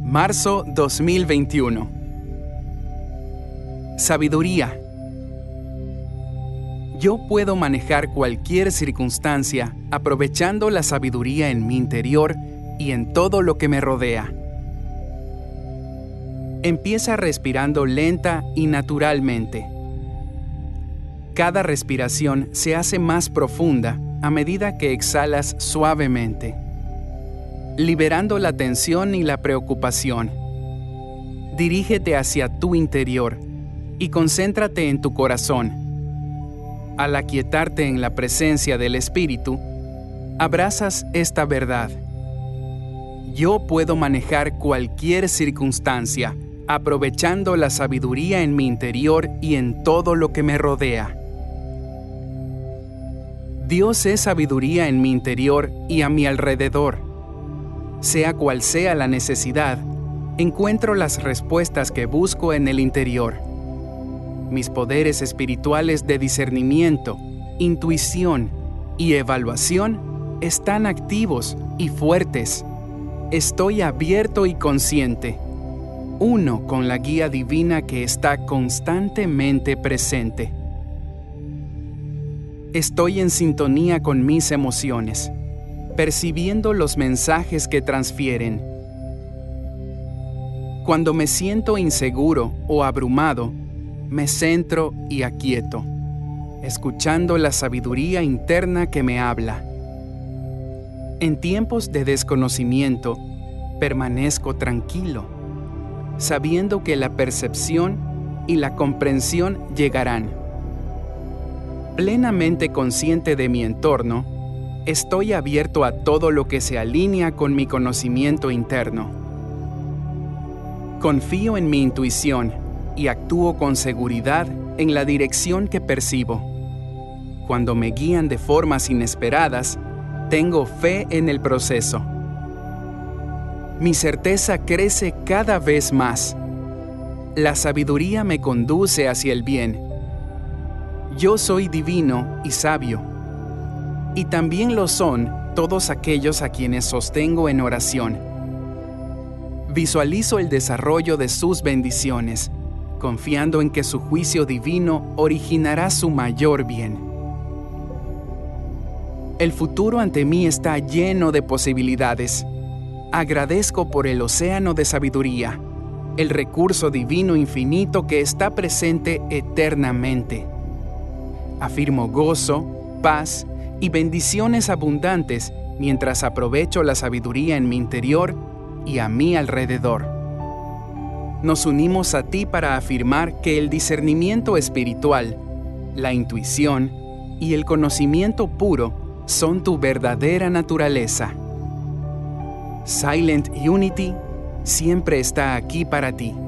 Marzo 2021. Sabiduría. Yo puedo manejar cualquier circunstancia aprovechando la sabiduría en mi interior y en todo lo que me rodea. Empieza respirando lenta y naturalmente. Cada respiración se hace más profunda a medida que exhalas suavemente, liberando la tensión y la preocupación. Dirígete hacia tu interior y concéntrate en tu corazón. Al aquietarte en la presencia del Espíritu, abrazas esta verdad. Yo puedo manejar cualquier circunstancia, aprovechando la sabiduría en mi interior y en todo lo que me rodea. Dios es sabiduría en mi interior y a mi alrededor. Sea cual sea la necesidad, encuentro las respuestas que busco en el interior. Mis poderes espirituales de discernimiento, intuición y evaluación están activos y fuertes. Estoy abierto y consciente, uno con la guía divina que está constantemente presente. Estoy en sintonía con mis emociones, percibiendo los mensajes que transfieren. Cuando me siento inseguro o abrumado, me centro y aquieto, escuchando la sabiduría interna que me habla. En tiempos de desconocimiento, permanezco tranquilo, sabiendo que la percepción y la comprensión llegarán. Plenamente consciente de mi entorno, estoy abierto a todo lo que se alinea con mi conocimiento interno. Confío en mi intuición y actúo con seguridad en la dirección que percibo. Cuando me guían de formas inesperadas, tengo fe en el proceso. Mi certeza crece cada vez más. La sabiduría me conduce hacia el bien. Yo soy divino y sabio, y también lo son todos aquellos a quienes sostengo en oración. Visualizo el desarrollo de sus bendiciones, confiando en que su juicio divino originará su mayor bien. El futuro ante mí está lleno de posibilidades. Agradezco por el océano de sabiduría, el recurso divino infinito que está presente eternamente. Afirmo gozo, paz y bendiciones abundantes mientras aprovecho la sabiduría en mi interior y a mi alrededor. Nos unimos a ti para afirmar que el discernimiento espiritual, la intuición y el conocimiento puro son tu verdadera naturaleza. Silent Unity siempre está aquí para ti.